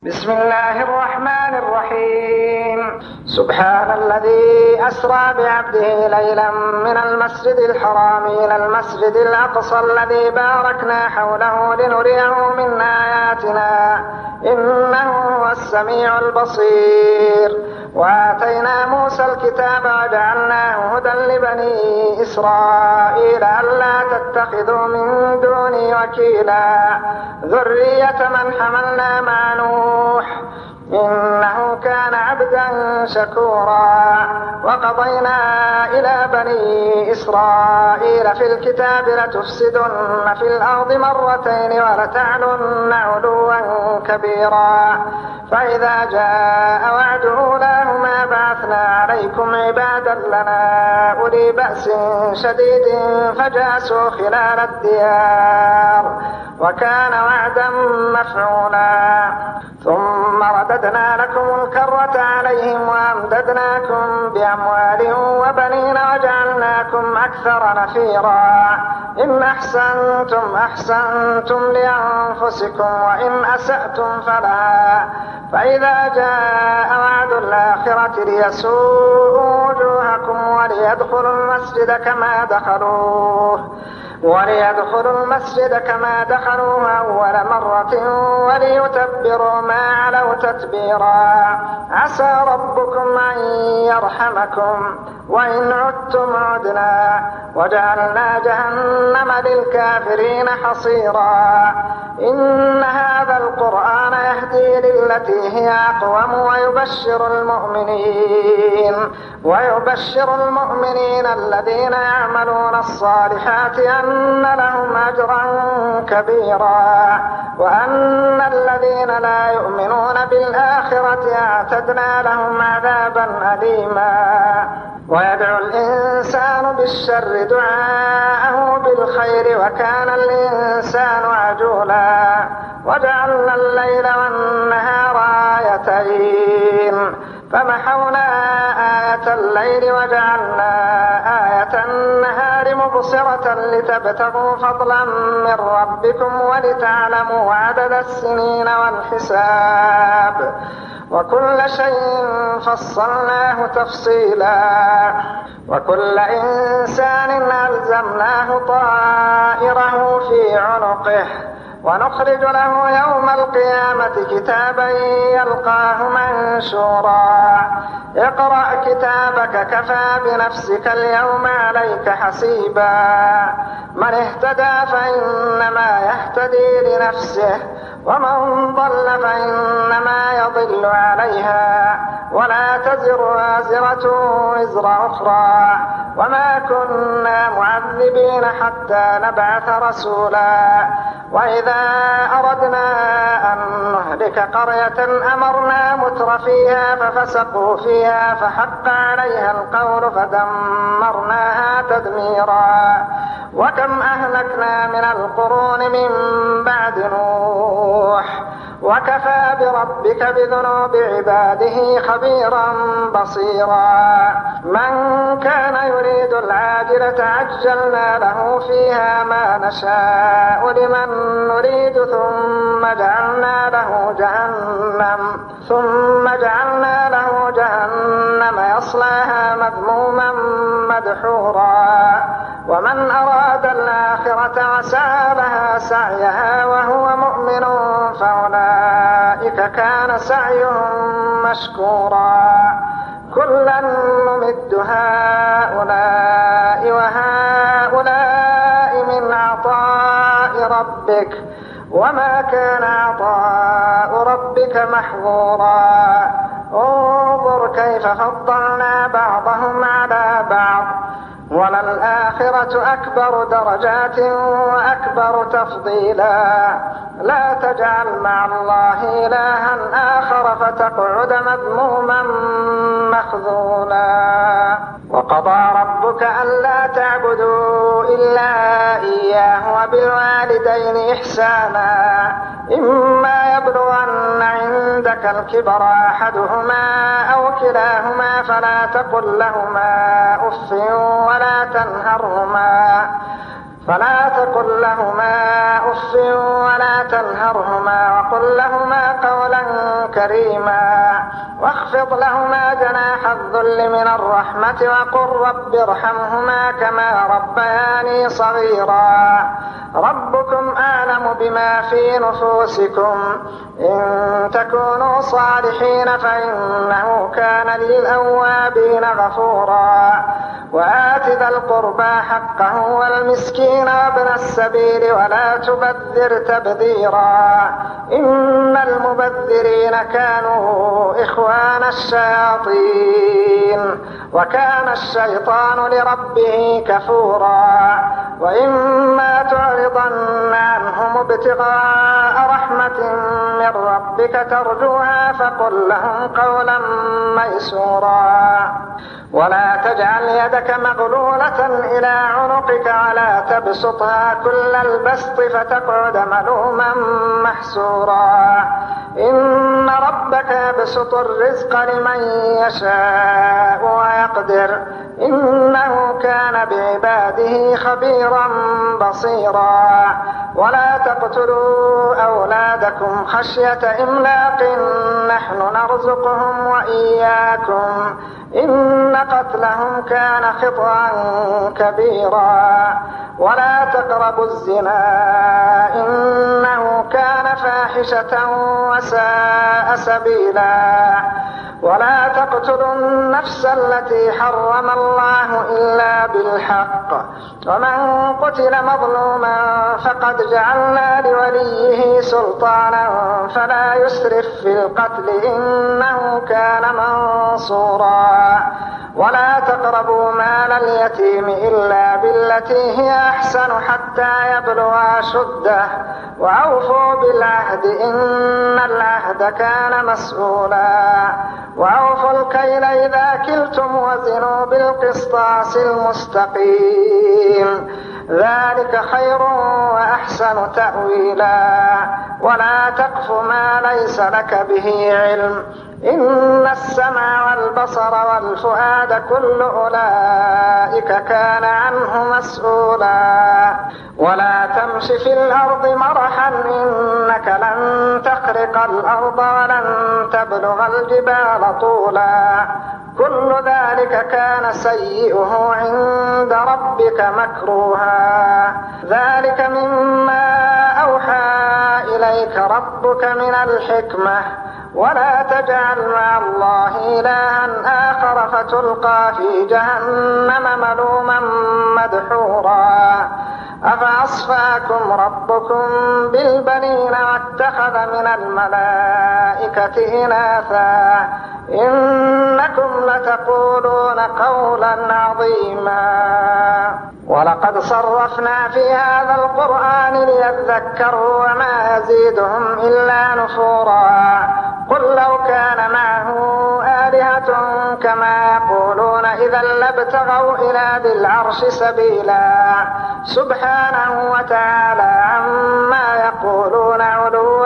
بسم الله الرحمن الرحيم. سبحان الذي أسرى بعبده ليلا من المسجد الحرام إلى المسجد الأقصى الذي باركنا حوله لنريه من آياتنا إنه هو السميع البصير. وآتينا موسى الكتاب وجعلناه هدى لبني إسرائيل ألا تتخذوا من دوني وكيلا ذرية من حملنا مع نوح إنه كان عبدا شكورا. وقضينا إلى بني إسرائيل في الكتاب لتفسدن في الأرض مرتين ولتعلن علوا كبيرا. فإذا جاء وعد أولاهما بعثنا عليكم عبادا لنا أولي بأس شديد فجاسوا خلال الديار وكان وعدا مفعولا. ثم رددنا لكم الكرة عليهم وأمددناكم بأموال وبنين وجعلناكم أكثر نفيرا. إن أحسنتم لأنفسكم وإن أسأتم فلها. فإذا جاء وعد الآخرة ليسوءوا وجوهكم وليدخلوا المسجد كما دخلوه أول مرة وليتبروا ما علوا تتبيرا. عسى ربكم أن يرحمكم وإن عدتم عدنا وجعلنا جهنم للكافرين حصيرا. إن هذا القرآن يهدي للتي هي أقوم ويبشر المؤمنين الذين يعملون الصالحات أن لهم أجرا كبيرا وأن الذين لا يؤمنون بالآخرة أعتدنا لهم عذابا أليما. ويدعو الإنسان بالشر دعاءه بالخير وكان الإنسان عجولا. وجعلنا الليل والنهار آيتين فمحونا آية الليل وجعلنا آية النهار مبصرة لتبتغوا فضلا من ربكم ولتعلموا عدد السنين والحساب وكل شيء فصلناه تفصيلا. وكل إنسان ألزمناه طائره في عنقه ونخرج له يوم القيامة كتابا يلقاه منشورا. اقرأ كتابك كفى بنفسك اليوم عليك حسيبا. من اهتدى فإنما يهتدي لنفسه ومن ضل فإنما يضل عليها ولا تزر وازرة وزر أخرى وما كنا معذبين حتى نبعث رسولا. وإذا أردنا أن نهلك قرية أمرنا مترفيها ففسقوا فيها فحق عليها القول فدمرناها تدميرا. وكم أهلكنا من القرون من بعد نوح وكفى بربك بذنوب عباده خبيرا بصيرا. من كان يريد العاجلة عجلنا له فيها ما نشاء لمن نريد ثم جعلنا له جهنم يصلاها مذموما مدحورا. ومن أراد الآخرة وسعى لها سعيها وهو مؤمن فأولئك كان سعيهم مشكورا. كلا نمد هؤلاء وهؤلاء من عطاء ربك وما كان عطاء ربك محظورا. انظر كيف فضلنا بعضهم على بعض وللآخرة أكبر درجات وأكبر تفضيلا. لا تجعل مع الله إلها آخر فتقعد مذموما مخذولا. وقضى ربك ألا تعبدوا إلا إياه وبالوالدين إحسانا. إما يبلغن عندك الكبر أحدهما أو كلاهما فلا تقل لهما أف ولا فلا تقل لهما أف ولا تنهرهما وقل لهما قولا كريما واخفض لهما جناح الذل من الرحمة وقل رب ارحمهما كما ربياني صغيرا ربكم أعلم بما في نفوسكم إن تكونوا صالحين فإنه كان للأوابين غفورا وآت ذا القربى حقه والمسكين وابن السبيل ولا تبذر تبذيرا إن المبذرين كانوا إخوان الشياطين وكان الشيطان لربه كفورا وإما تعرضن عنهم ابتغاء رحمة من ربك ترجوها فقل لهم قولا ميسورا ولا تجعل يدك مغلولة إلى عنقك ولا تبسطها كل البسط فتقعد ملوما محسورا إن ربك يبسط الرزق لمن يشاء ويقدر إنه كان بعباده خبيرا بصيرا ولا تقتلوا أولادكم خشية إملاق نحن نرزقهم وإياكم إن قتلهم كان خطأ كبيرا ولا تقربوا الزنا إنه كان فاحشة وساء سبيلا ولا تقتلوا النفس التي حرم الله إلا بالحق ومن قتل مظلوما فقد جعلنا لوليه سلطانا فلا يسرف في القتل إنه كان منصورا ولا تقربوا مال اليتيم إلا بالتي هي أحسن حتى يبلغ أشده وأوفوا بالعهد إن العهد كان مسؤولا وأوفوا الكيل إذا كلتم وزنوا بالقسطاس المستقيم ذلك خير وأحسن تأويلا ولا تقف ما ليس لك به علم إن السمع والبصر والفؤاد كل أولئك كان عنه مسؤولا ولا تمش في الأرض مرحا إنك لن تخرق الأرض ولن تبلغ الجبال طولا كل ذلك كان سيئه عند ربك مكروها ذلك مما أوحى إليك ربك من الحكمة ولا تجعل مع الله إلها آخر فتلقى في جهنم ملوما مدحورا أفأصفاكم ربكم بالبنين واتخذ من الملائكة إناثا إنكم لتقولون قولا عظيما ولقد صرفنا في هذا القرآن ليذكروا وما يزيدهم إلا نفورا قل لو كان معه آلهة كما يقولون إذا لابتغوا إلى ذي العرش سبيلا سبحانه وتعالى عما يقولون علوا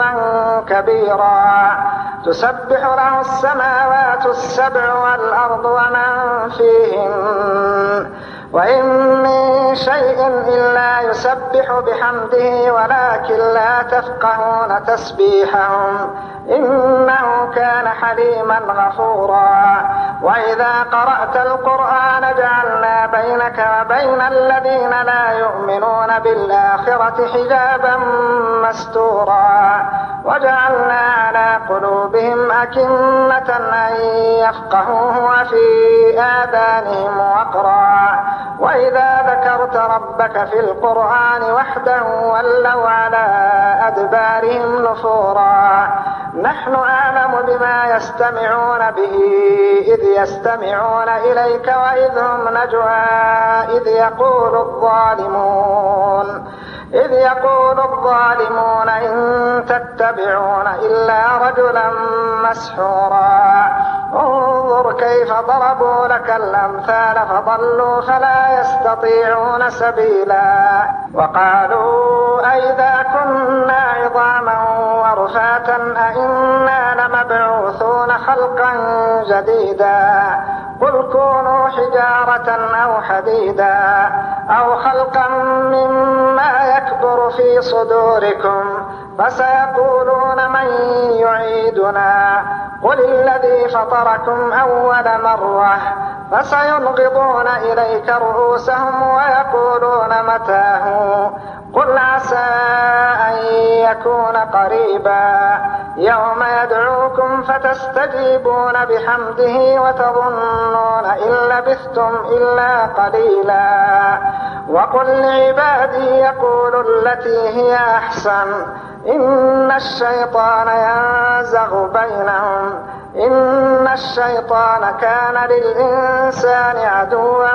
كبيرا تسبح له السماوات السبع والأرض ومن فيهن وإن من شيء إلا يسبح بحمده ولكن لا تفقهون تسبيحهم إنه كان حليما غفورا وإذا قرأت القرآن جعلنا بينك وبين الذين لا يؤمنون بالآخرة حجابا مستورا وجعلنا على قلوبهم أكنة أن يفقهوه وفي آذانهم وقرا وإذا ذكرت ربك في القرآن وحده ولوا على أدبارهم نفورا نحن أعلم بما يستمعون به إذ يستمعون إليك وإذ هم نجوى إذ يقول الظالمون إن تتبعون إلا رجلا مسحورا انظر كيف ضربوا لك الأمثال فضلوا فلا يستطيعون سبيلا وقالوا أئذا كنا عظاما ورفاتا أئنا لمبعوثون خلقا جديدا قل كونوا حجارة أو حديدا أو خلقا مما يكبر في صدوركم فسيقولون من يعيدنا قل الذي فطركم أول مرة فسينغضون إليك رؤوسهم ويقولون متاه قل عسى أن يكون قريبا يوم يدعوكم فتستجيبون بحمده وتظنون إن لبثتم إلا قليلا وقل لعبادي يقولوا التي هي أحسن إن الشيطان ينزغ بينهم إن الشيطان كان للإنسان عدوا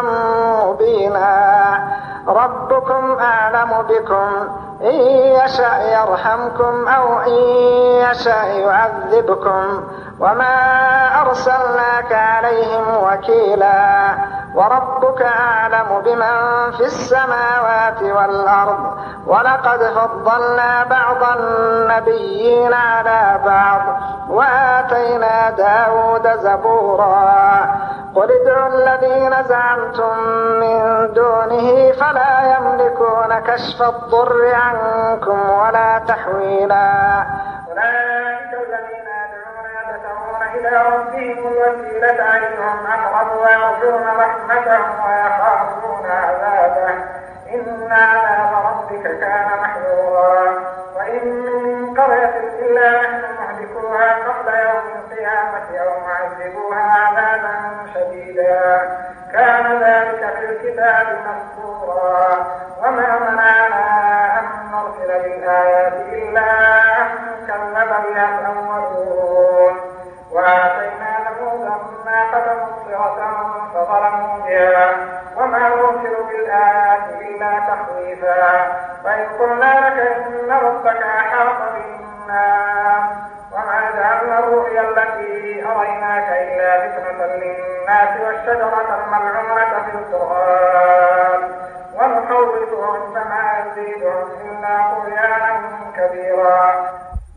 مبينا ربكم أعلم بكم إن يشأ يرحمكم أو إن يشأ يعذبكم وما أرسلناك عليهم وكيلا وربك أعلم بمن في السماوات والأرض ولقد فضلنا بعض النبيين على بعض وآتينا داود زبورا قل ادعوا الذين زعمتم من دونه فلا يملكون كشف الضر عنكم ولا تحويلا أولئك الذين يدعون يبتغون إلى ربهم الوسيلة أيهم أقرب ويرجون رحمته ويخافون عذابه إن عذاب ربك كان محذورا وإن من قرية إلا نحن مهلكوها قبل يوم القيامة أو معذبوها عذابا شديدا كان ذلك في الكتاب مسطورا وما منعنا أن نرسل بالآيات إلا أن كذب بها الأولون وآتينا ثمود الناقة مبصرة فظلموا بها وما نرسل بالآيات إلا تخويفا وإذ قلنا لك إن ربك أحاط بالناس وما جعلنا الرؤيا التي أريناك إلا فتنة للناس والشجرة الملعونة في القرآن ونخوفهم فما يزيدهم إلا طغيانا كبيرا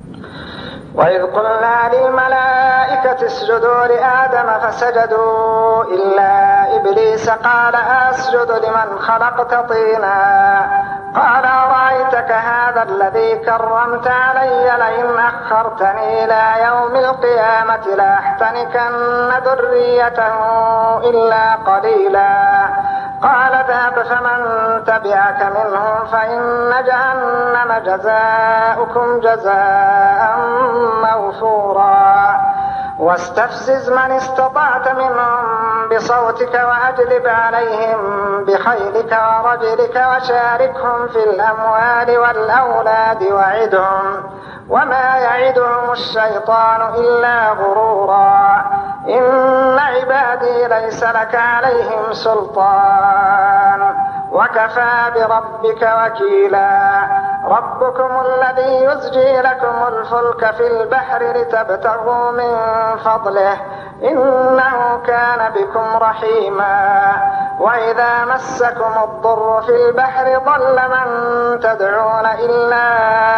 وإذ قلنا للملائكة اسجدوا لآدم فسجدوا إلا إبليس قال أسجد لمن خلقت طينا قال أرأيتك هذا الذي كرمت علي لئن أخرتني إلى يوم القيامة لأحتنكن ذريته إلا قليلا قال ذهب فمن تبعك منهم فإن جهنم جزاؤكم جزاء موفورا واستفزز من استطعت منهم بصوتك وأجلب عليهم بخيلك ورجلك وشاركهم في الأموال والأولاد وعدهم وما يعدهم الشيطان إلا غرورا إن عبادي ليس لك عليهم سلطان وكفى بربك وكيلا ربكم الذي يزجي لكم الفلك في البحر لتبتغوا من فضله إنه كان بكم رحيما وإذا مسكم الضر في البحر ضل من تدعون إلا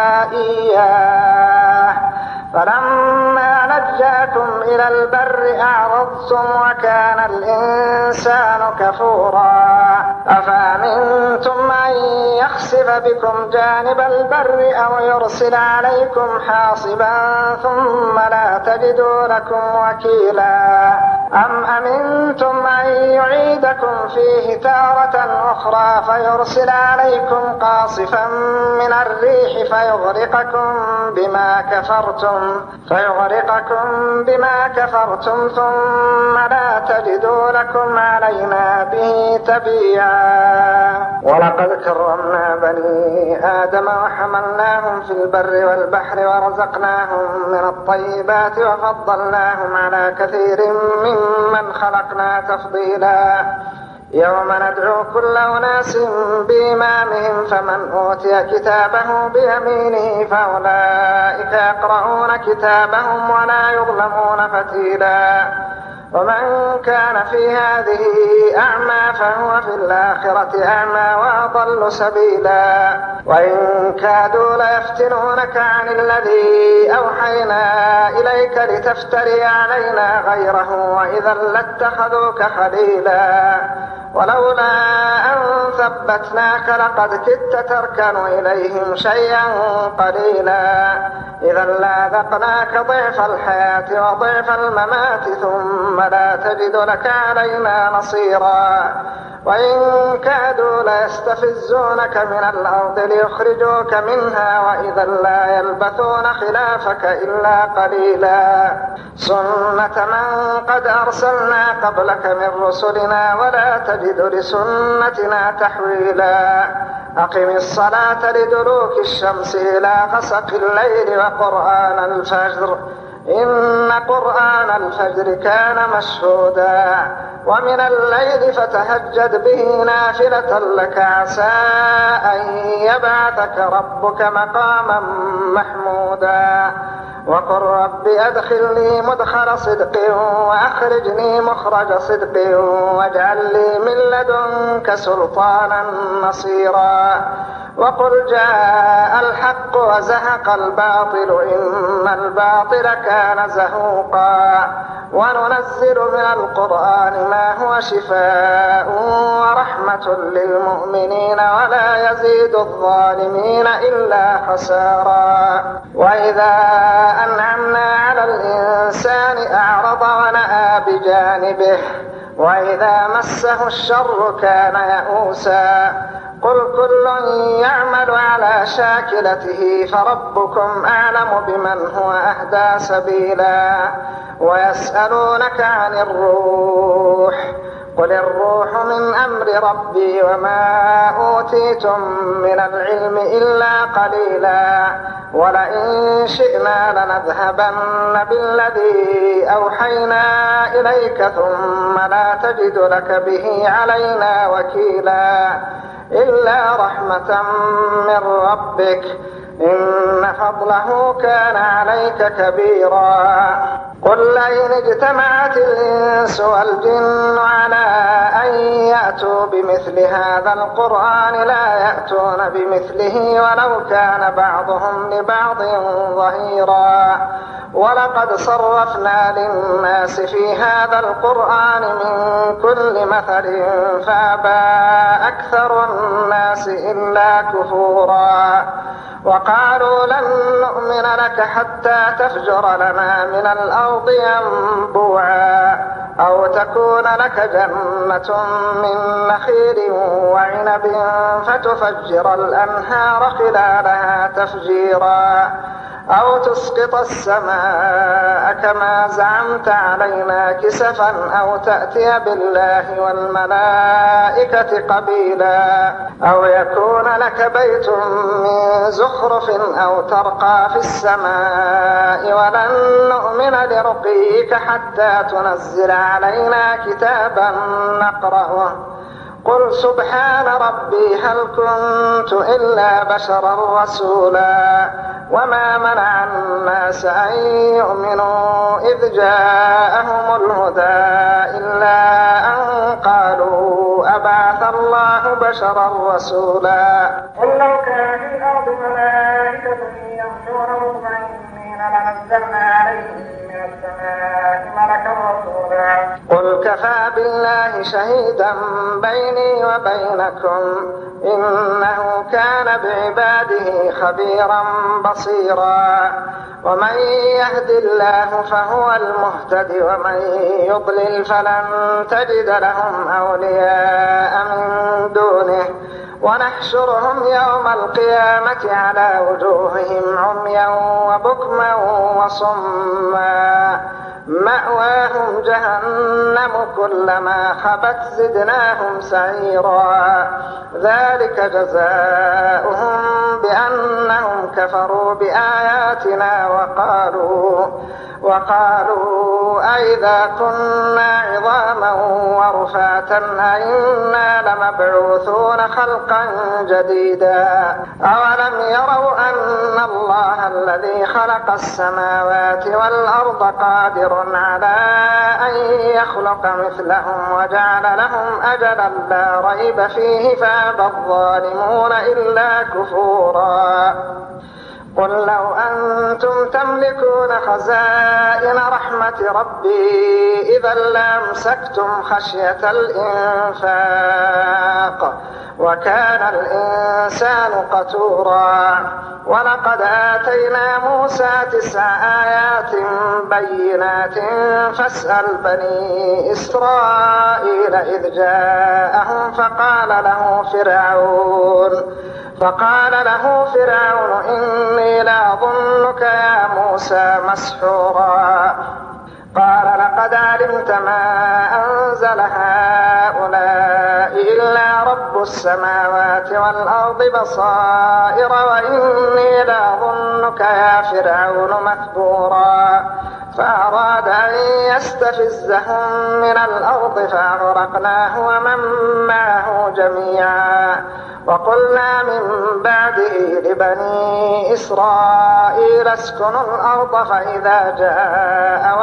إياه فلما نجاكم إلى البر أعرضتم وكان الإنسان كفورا أفأمنتم أن يخسف بكم جانب البر أو يرسل عليكم حاصبا ثم لا تجدوا لكم وكيلا أم أمنتم أن يعيدكم فيه تارة أخرى فيرسل عليكم قاصفا من الريح فيغرقكم بما كفرتم ثم لا تجدوا لكم علينا به تبيعا ولقد كرمنا بني آدم وحملناهم في البر والبحر ورزقناهم من الطيبات وفضلناهم على كثير ممن خلقنا تفضيلا يوم ندعو كل أناس بإمامهم فمن أوتي كتابه بيمينه فأولئك يقرؤون كتابهم ولا يظلمون فتيلا ومن كان في هذه أعمى فهو في الآخرة أعمى وأضل سبيلا وإن كادوا ليفتنونك عن الذي أوحينا إليك لتفتري علينا غيره وإذا لاتخذوك خليلا ولولا أن ثبتناك لقد كدت تركن إليهم شيئا قليلا إذا لاذقناك ضعف الحياة وضعف الممات ثم لا تجد لك علينا نصيرا وإن كادوا ليستفزونك من الأرض ليخرجوك منها وإذا لا يلبثون خلافك إلا قليلا سنة من قد أرسلنا قبلك من رسلنا ولا تجد لسنتنا تحويلا أقم الصلاة لدلوك الشمس إلى غسق الليل وقرآن الفجر إن قرآن الفجر كان مشهودا ومن الليل فتهجد به نافلة لك عسى أن يبعثك ربك مقاما محمودا وقل رب أدخلني مدخل صدق وأخرجني مخرج صدق واجعل لي من لدنك سلطانا نصيرا وقل جاء الحق وزهق الباطل إن الباطل كان زهوقا وننزل من القرآن ما هو شفاء ورحمة للمؤمنين ولا يزيد الظالمين إلا خسارا وإذا أنعمنا على الإنسان أعرض ونأى بجانبه وإذا مسه الشر كان يئوسا قل كل يعمل على شاكلته فربكم أعلم بمن هو أهدى سبيلا ويسألونك عن الروح قل الروح من أمر ربي وما أوتيتم من العلم إلا قليلا ولئن شئنا لنذهبن بالذي أوحينا إليك ثم لا تجد لك به علينا وكيلا إلا رحمة من ربك إن فضله كان عليك كبيرا قل لئن اجتمعت الإنس والجن على أن يأتوا بمثل هذا القرآن لا يأتون بمثله ولو كان بعضهم لبعض ظهيرا ولقد صرفنا للناس في هذا القرآن من كل مثل فأبى أكثر الناس إلا كفورا وقالوا لن نؤمن لك حتى تفجر لنا من الأرض ينبوعا أو تكون لك جنة من نخيل وعنب فتفجر الأنهار خلالها تفجيرا أو تسقط السماء كما زعمت علينا كسفا أو تأتي بالله والملائكة قبيلا أو يكون لك بيت من زخرف أو ترقى في السماء ولن نؤمن لرقيك حتى تنزل علينا كتابا نقرأه قل سبحان ربي هل كنت إلا بشرا رسولا وما منع الناس أن يؤمنوا إذ جاءهم الهدى إلا أن قالوا أبعث الله بشرا رسولا قل لو كان في الأرض ملائكة يمشون مطمئنين لنزلنا عليهم من السماء ملكا رسولا قل كفى بالله شهيدا بيني وبينكم إنه كان بعباده خبيرا بصيرا ومن يهد الله فهو المهتد ومن يضلل فلن تجد لهم أولياء من دونه ونحشرهم يوم القيامة على وجوههم عميا وبكما وصما مأواهم جهنم كلما خبت زدناهم سعيرا ذلك جزاؤهم بأنهم كفروا بآياتنا وقالوا أئذا كنا عظاما ورفاتا أئنا لمبعوثون خلقا جديدا أولم يروا أن الله الذي خلق السماوات والأرض قادر على أن يخلق مثلهم وجعل لهم أجلا لا ريب فيه فأبى الظالمون إلا كفورا قل لو أنتم تملكون خزائن رحمة ربي إذا لامسكتم خشية الإنفاق وكان الإنسان قتورا ولقد آتينا موسى 9 آيات بينات فاسأل بني إسرائيل إذ جاءهم فقال له فرعون إني لأظنك يا موسى مسحورا قال لقد علمت ما أنزل هؤلاء إلا رب السماوات والأرض بصائر وإني لأظنك يا فرعون مثبورا فأراد أن يستفزهم من الأرض فأغرقناه ومن معه جميعا وقلنا من بعده لبني إسرائيل اسكنوا الأرض فإذا جاء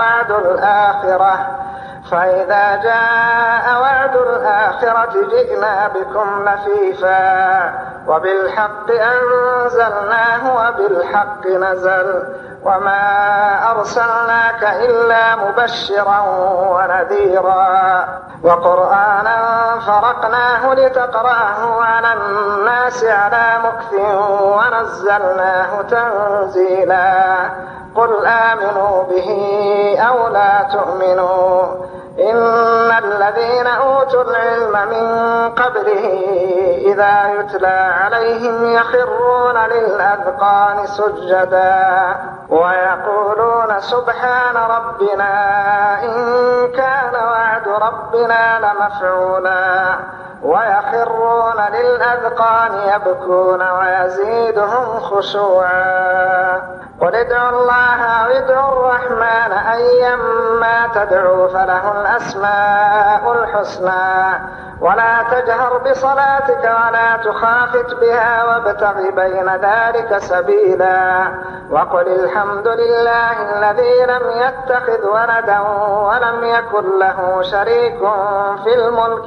وعد الآخرة جئنا بكم لفيفا وبالحق أنزلناه وبالحق نزل وما أرسلناك إلا مبشرا ونذيرا وقرآنا فرقناه لتقرأه على الناس على مكث ونزلناه تنزيلا قل آمنوا به أو لا تؤمنوا إن الذين أوتوا العلم من قبله إذا يتلى عليهم يخرون للأذقان سجدا ويقولون سبحان ربنا إن كان وعد ربنا لمفعولا ويخرون للأذقان يبكون ويزيدهم خشوعا قل ادعوا الله أو ادعوا الرحمن أيما تدعوا فله الأسماء الحسنى ولا تجهر بصلاتك ولا تخافت بها وابتغ بين ذلك سبيلا وقل الحمد لله الذي لم يتخذ ولدا ولم يكن له شريك في الملك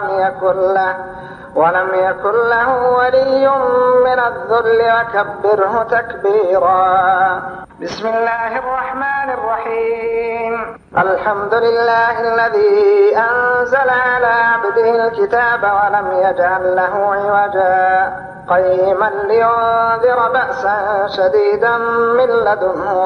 ولم يكن له ولي من الذل وكبره تكبيرا بسم الله الرحمن الرحيم الحمد لله الذي أنزل على عبده الكتاب ولم يجعل له عوجا قيما لينذر بأسا شديدا من لدنه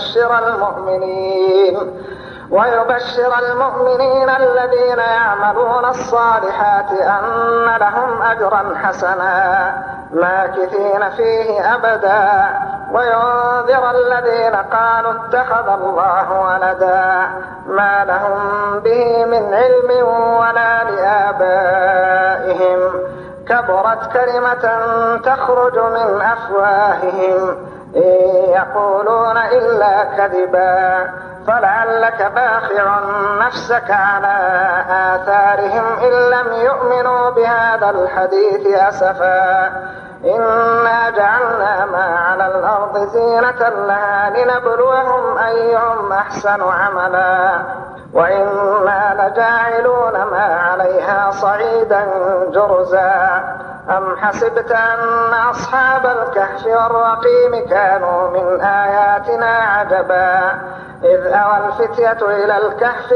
ويبشر المؤمنين الذين يعملون الصالحات أن لهم أجرا حسنا ماكثين فيه أبدا وينذر الذين قالوا اتخذ الله ولدا ما لهم به من علم ولا لآبائهم كبرت كلمة تخرج من أفواههم إن يقولون إلا كذبا فلعلك باخع نفسك على آثارهم إن لم يؤمنوا بهذا الحديث أسفا إنا جعلنا ما على الأرض زينة لها لنبلوهم أيهم أحسن عملا وإنا لجاعلون ما عليها صعيدا جرزا أم حسبت أن أصحاب الكهف والرقيم كانوا من آياتنا عجبا إذ أوى الفتية إلى الكهف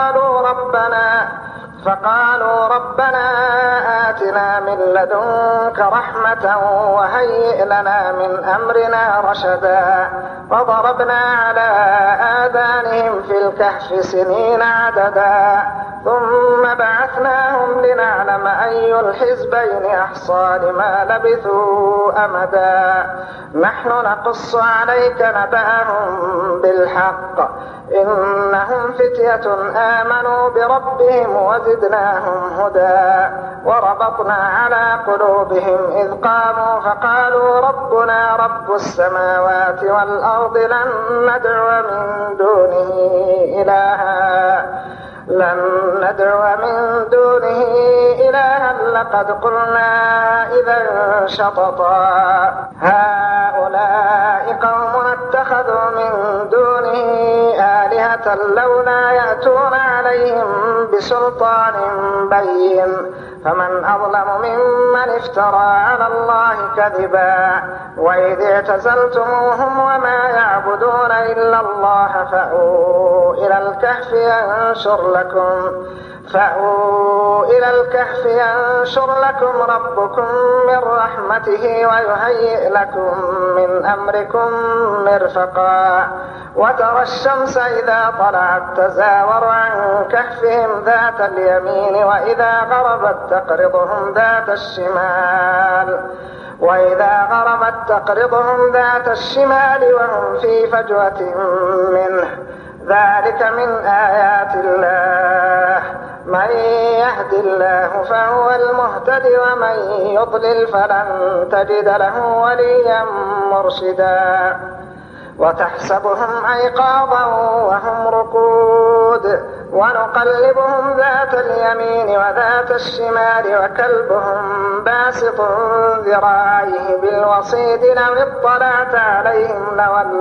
فقالوا ربنا آتنا من لدنك رحمة وهيئ لنا من أمرنا رشدا وضربنا على آذانهم في الكهف سنين عددا ثم بعثناهم لنعلم أي الحزبين أحصى لما لبثوا أمدا نحن نقص عليك نبأهم بالحق إنهم فتية آمنوا بربهم وزدناهم هدى وربطنا على قلوبهم إذ قاموا فقالوا ربنا رب السماوات والأرض لن ندعو من دونه إلها لقد قلنا إذا شططا هؤلاء قوم اتخذوا من دونه آلهة بغتة لولا يأتون عليهم بسلطان بين فمن أظلم ممن افترى على الله كذبا وإذ اعتزلتموهم وما يعبدون إلا الله فأووا إلى الكهف ينشر لكم ربكم من رحمته ويهيئ لكم من أمركم مرفقا وترى الشمس إذا طلعت تزاور عن كهفهم ذات اليمين وإذا غربت تقرضهم ذات الشمال وهم في فجوة منه ذلك من آيات الله من يهد الله فهو المهتد ومن يضلل فلن تجد له وليا مرشدا وتحسبهم أيقاظا وهم رقود ونقلبهم ذات اليمين وذات الشمال وكلبهم باسط ذراعيه بالوصيد لو اطلعت عليهم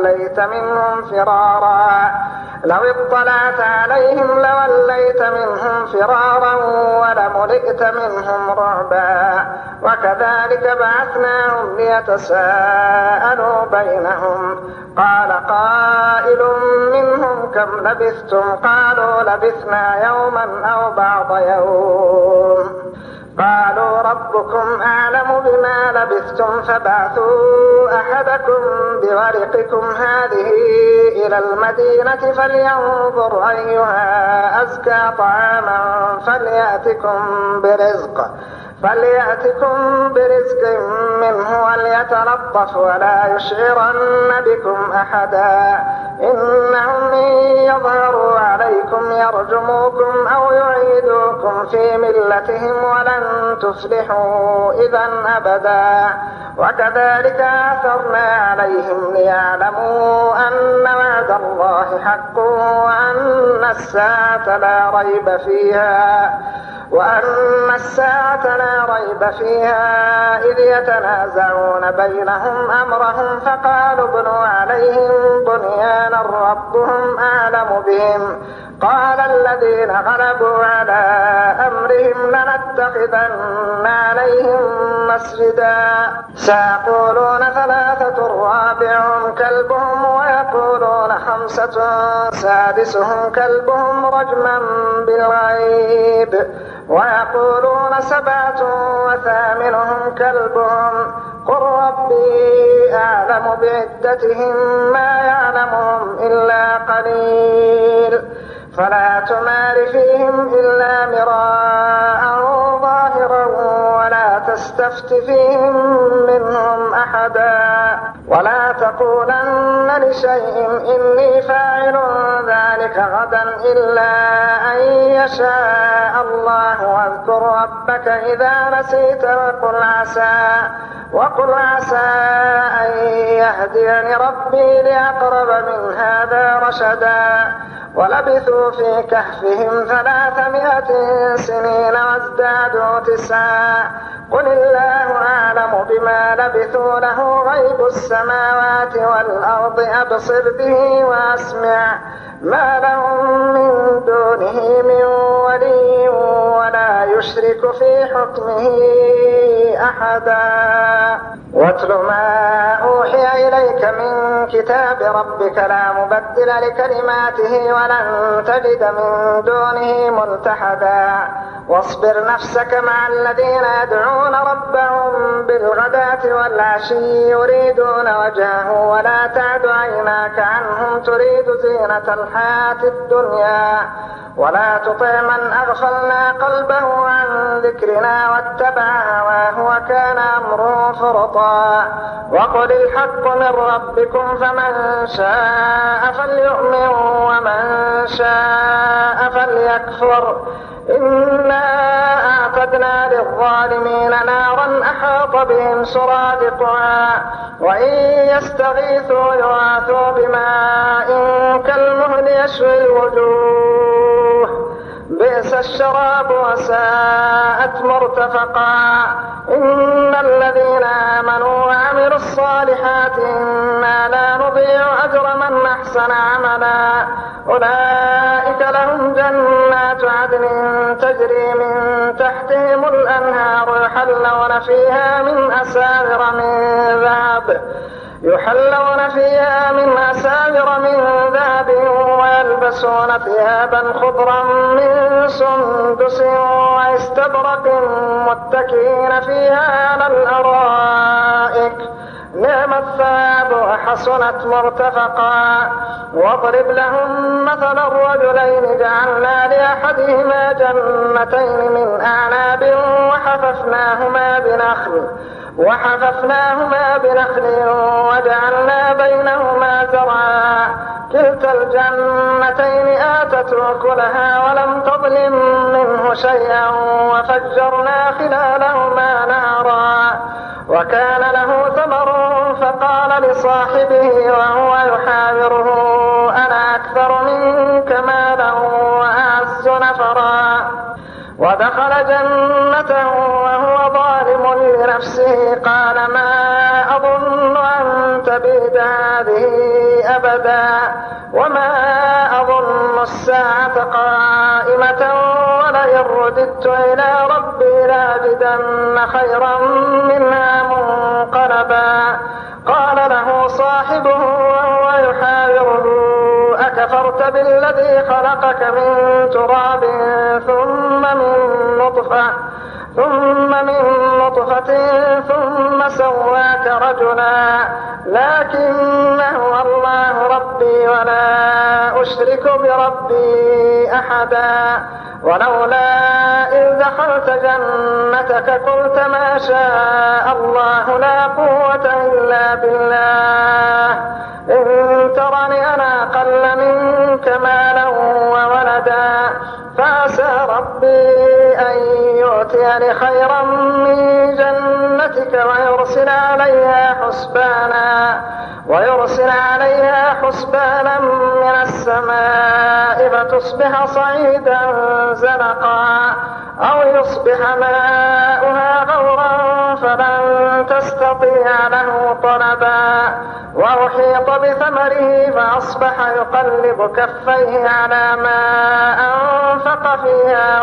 لوليت منهم فرارا ولملئت منهم رعبا وكذلك بعثناهم ليتساءلوا بينهم قال قائل منهم كم لبثتم قالوا لبثنا يوما أو بعض يوم قالوا ربكم أعلم بما لبثتم فابعثوا أحدكم بورقكم هذه إلى المدينة فلينظر أيها أزكى طعاما فليأتكم برزق منه وليتلطف ولا يشعرن بكم أحدا إنهم إن يظهروا عليكم يرجموكم أو يعيدوكم في ملتهم ولن تفلحوا إذا أبدا وكذلك آثرنا عليهم ليعلموا أن وعد الله حق وأن الساعة لا ريب فيها إذ يتنازعون بينهم أمرهم فقالوا ابنوا عليهم بنيانا ربهم أعلم بهم قال الذين غلبوا على أمرهم لنتخذن عليهم مسجدا سيقولون 3 رابعهم كلبهم ويقولون 5 سادسهم كلبهم رجما بالغيب ويقولون 7 وثامنهم كلبهم قل ربي أعلم بعدتهم ما يعلمهم إلا قليل فلا تمار فيهم إلا مراء ظاهرا ولا تستفت فيهم منهم أحدا ولا تقولن لشيء إني فاعل ذلك غدا إلا أن يشاء الله واذكر ربك إذا نسيت وقل عسى أن يهديني ربي لأقرب من هذا رشدا ولبثوا في كهفهم 300 سنين وازدادوا 9 قل الله أعلم بما لبثوا له غيب السماوات والأرض أبصر به وأسمع ما لهم من دونه من ولي ولا يشرك في حكمه أحدا واتل ما أوحي إليك من كتاب ربك لا مبدل لكلماته ولن تجد من دونه ملتحدا واصبر نفسك مع الذين يدعون ربهم بالغداة والعشي يريدون وجهه ولا تعد عيناك عنهم تريد زينة الحياة الدنيا ولا تطع من أغفلنا قلبه عن ذكرنا واتبع هواه وكان أمره فرطا وقل الحق من ربكم فمن شاء فليؤمن ومن شاء فليكفر إنا أعتدنا للظالمين نارا أحاط بهم سرادقها وإن يستغيثوا يغاثوا بماء كالمهل يشوي الوجوه بئس الشراب وساءت مرتفقا إن الذين آمنوا وعملوا الصالحات إنا لا نضيع أجر من أحسن عملا أولئك لهم جنات عدن تجري من تحتهم الأنهار يحلون فيها من أساور من ذهب ويلبسون ثيابا خضرا من سندس واستبرق متكئين فيها على الأرائك نعم الثواب وحسنت مرتفقا. واضرب لهم مثل الرجلين جعلنا لأحدهما جنتين من أعناب وحففناهما بنخل وجعلنا بينهما زرعا كلتا الجنتين آتت أكلها ولم تظلم منه شيئا وفجرنا خلالهما نهرا. وكان له ثمر فقال لصاحبه وهو يحاوره أنا أكثر منك مالا وأعز نفرا. ودخل جنته وهو ظالم لنفسه قال ما أظن أن تبيد هذه أبدا وما أظن الساعة قائمة ولئن رددت إلى ربي لأجدن خيرا منها منقلبا. قال له صاحبه وهو يحاوره أكفرت بالذي خلقك من تراب ثم من نطفة ثم سواك رجلا لكن هو الله ربي ولا أشرك بربي أحدا. ولولا إذ دخلت جنتك قلت ما شاء الله لا قوة إلا بالله إن ترني أنا أقل منك مالا وولدا فعسى ربي أن يؤتيني خيرا من جنتك ويرسل عليها حسبانا من السماء فتصبح صعيدا زلقا أو يصبح ماؤها غورا فلن تستطيع له طلبا. وأحيط بثمره فأصبح يقلب كفيه على ما أنفق فيها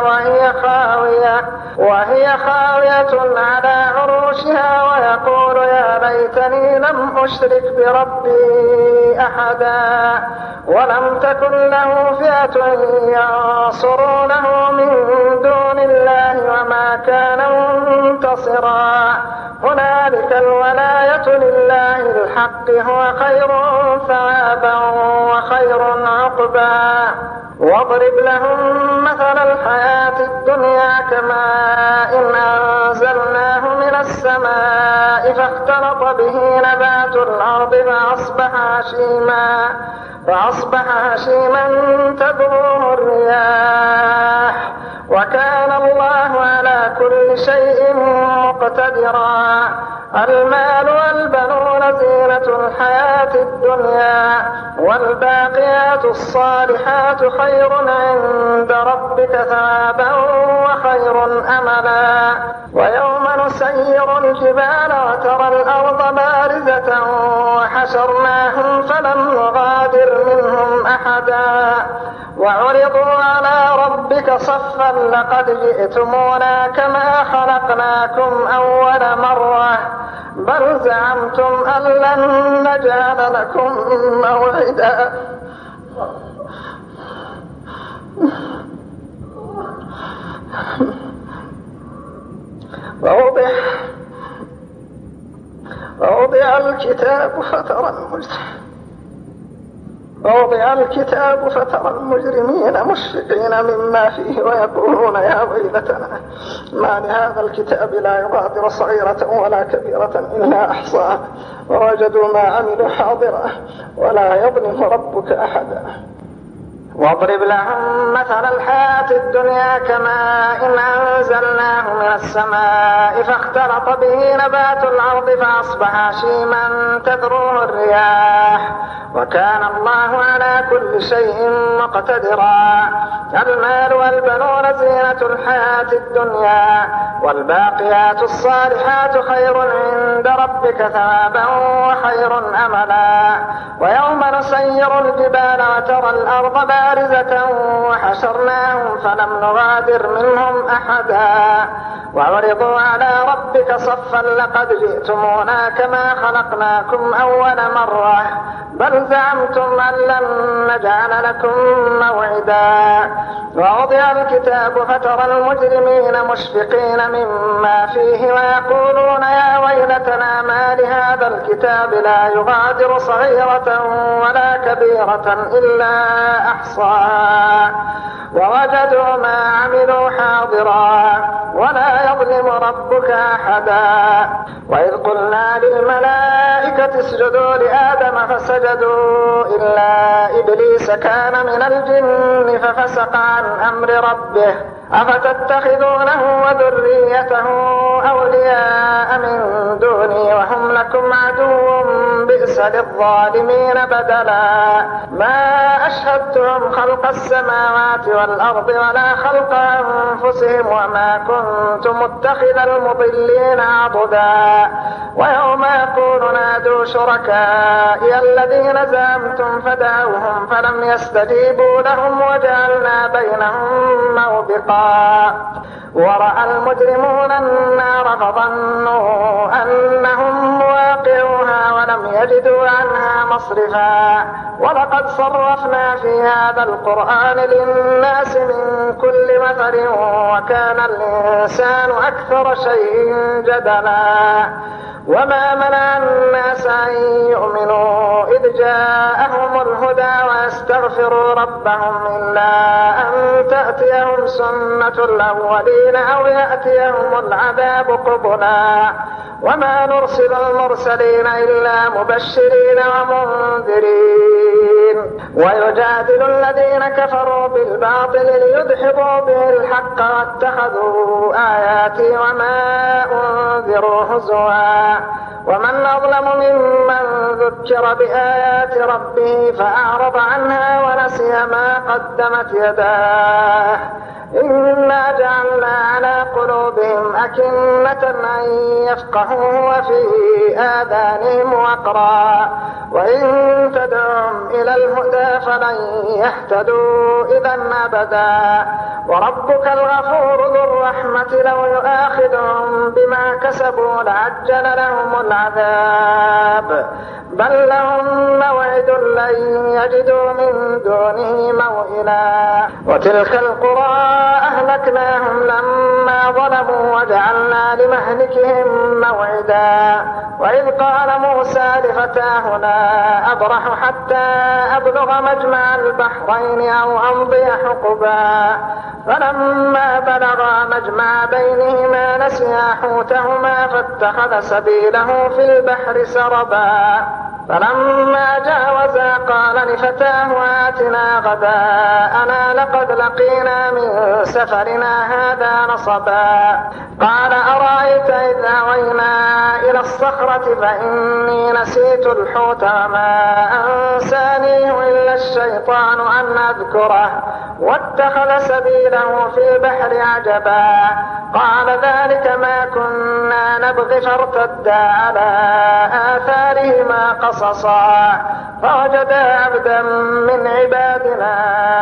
وهي خاوية على عروشها ويقول يا ليتني لم أشرك بربي أحدا. ولم تكن له فئة ينصرونه من دون الله وما كان منتصرا. هنالك الولاية لله الحق هو خير ثوابا وخير عقبا. واضرب لهم مثل الحياة الدنيا كماء إن أنزلناه من السماء فاختلط به نبات الأرض فأصبح هشيما تذروه الرياح وكان الله على كل شيء مقتدرا. المال والبنون زينة الحياة الدنيا والباقيات الصالحات خير عند ربك ثوابا وخير أملا. ويوم نسير الجبال وترى الأرض بارزة وحشرناهم فلم نغادر منهم أحدا وعرضوا على ربك صفا لقد جئتمونا كما خلقناكم أول مرة بل زعمتم أن لن نجعل لكم موعدا. ووضع الكتاب فترى المجرمين مشفقين مما فيه ويقولون يا ويلتنا ما لهذا الكتاب لا يغادر صغيرة ولا كبيرة إلا أحصاها ووجدوا ما عملوا حاضرا ولا يظلم ربك أحدا. واضرب لهم مثل الحياة الدنيا كماء إن أنزلناه من السماء فاختلط به نبات الأرض فأصبح هشيما تذروه الرياح وكان الله على كل شيء مقتدرا. المال والبنون زينة الحياة الدنيا والباقيات الصالحات خير عند ربك ثوابا وخير أملا. ويوم نسير الجبال وترى الأرض بارزة وحشرناهم فلم نغادر منهم أحدا وعرضوا على ربك صفا لقد جئتمونا كما خلقناكم أول مرة بل زعمتم أن لن نجعل لكم موعدا. ووضع الكتاب فترى المجرمين مشفقين مما فيه ويقولون يا ويلتنا ما لهذا الكتاب لا يغادر صغيرة ولا كبيرة إلا أحصاها ووجدوا ما عملوا حاضرا ولا يظلم ربك أحدا. وإذ قلنا للملائكة اسجدوا لآدم فسجدوا إلا إبليس كان من الجن ففسق عن أمر ربه أفتتخذونه وذريته أولياء من دوني وهم لكم عدو بئس للظالمين بدلا. ما أشهدتهم خلق السماوات والأرض ولا خلق أنفسهم وما كنت متخذ المضلين عضدا. ويوم يقول نادوا شركائي الذين زعمتم فدعوهم فلم يستجيبوا لهم وجعلنا بينهم موبقا. ورأى المجرمون النار فظنوا أنهم مواقعوها ولم يجدوا عنها مصرفا. ولقد صرفنا في هذا القرآن للناس من كل مثل وكان الإنسان أكثر شيء جدلا. وما منع الناس أن يؤمنوا إذ جاءهم الهدى ويستغفروا ربهم إلا أن تأتيهم سنة الأولين أو يأتيهم العذاب قبلا. وما نرسل المرسلين إلا مبشرين ومنذرين ويجادل الذين كفروا بالباطل ليدحضوا به الحق واتخذوا آياتي وما أنذروا هزوا. ومن أظلم ممن ذكر بآيات ربه فأعرض عنها ونسي ما قدمت يداه إنا جعلنا على قلوبهم أكنة أن يفقهوا وفي آذانهم وقرا وإن تدعهم إلى الهدى فلن يهتدوا إذا أبدا. وربك الغفور ذو الرحمة لو يؤاخذهم بما كسبوا لعجل لهم العذاب بل لهم موعد لن يجدوا من دونه موئلا. وتلك القرى أهلكناهم لما ظلموا وجعلنا لمهلكهم موعدا. وإذ قال موسى لفتاه لا أبرح حتى أبلغ مجمع البحرين أو أمضي حقبا فلما بلغا مجمع بينهما نسيا حوتهما فاتخذ سبيله في البحر سربا. فلما جاوزا قال لفتاه آتنا غداءنا لقد لقينا من سفرنا هذا نصبا. قال أرأيت إذ أوينا إلى الصخرة فإني نسيت الحوت وما أنسانيه إلا الشيطان أن أذكره واتخذ سبيله في البحر عجبا. قال ذلك ما كنا نبغي فارتدا على آثارهما قصصا فوجدا عبدا من عبادنا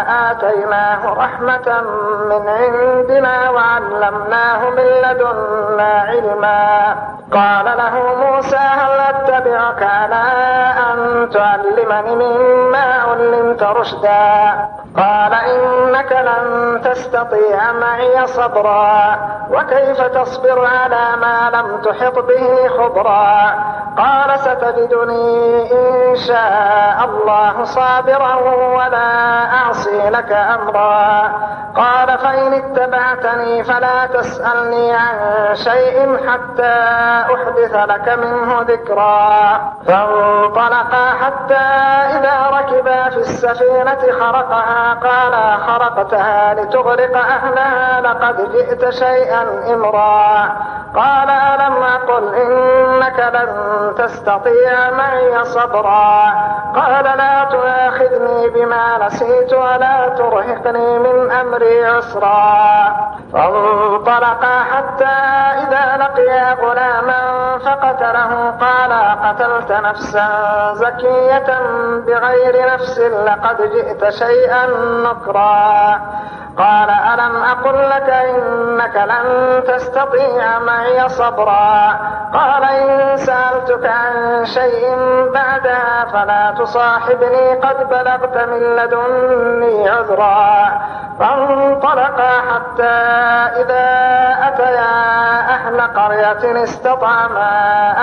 آتيناه رحمة من عندنا وعلمناه من لدنا علما. قال له موسى هل أتبعك على أن تعلمني مما علمت رشدا؟ قال إنك لن تستطيع معي صبرا وكيف تصبر على ما لم تحط به خبرا. قال ستجدني إن شاء الله صابرا ولا أعصي لك أمرا. قال فإن اتبعتني فلا تسألني عن شيء حتى أحدث لك منه ذكرا. فانطلقا حتى إذا ركبا في السفينة خرقها قال خرقتها لتغرق أهلها لقد جئت شيئا إمرا. قال ألم أقل إنك لن تستطيع معي صبرا قال لا تؤاخذني بما نسيت ولا ترهقني من أمري عسرا فانطلقا حتى إذا لقيا غلاما فقتله قال قتلت نفسا زكية بغير نفس لقد جئت شيئا نكرا قال ألم أقل لك إنك لن تستطيع معي صبرا قال إن سألتك عن شيء بعدها فلا تصاحبني قد بلغت من لدني عذرا فانطلقا حتى إذا أتيا أهل قرية استطعما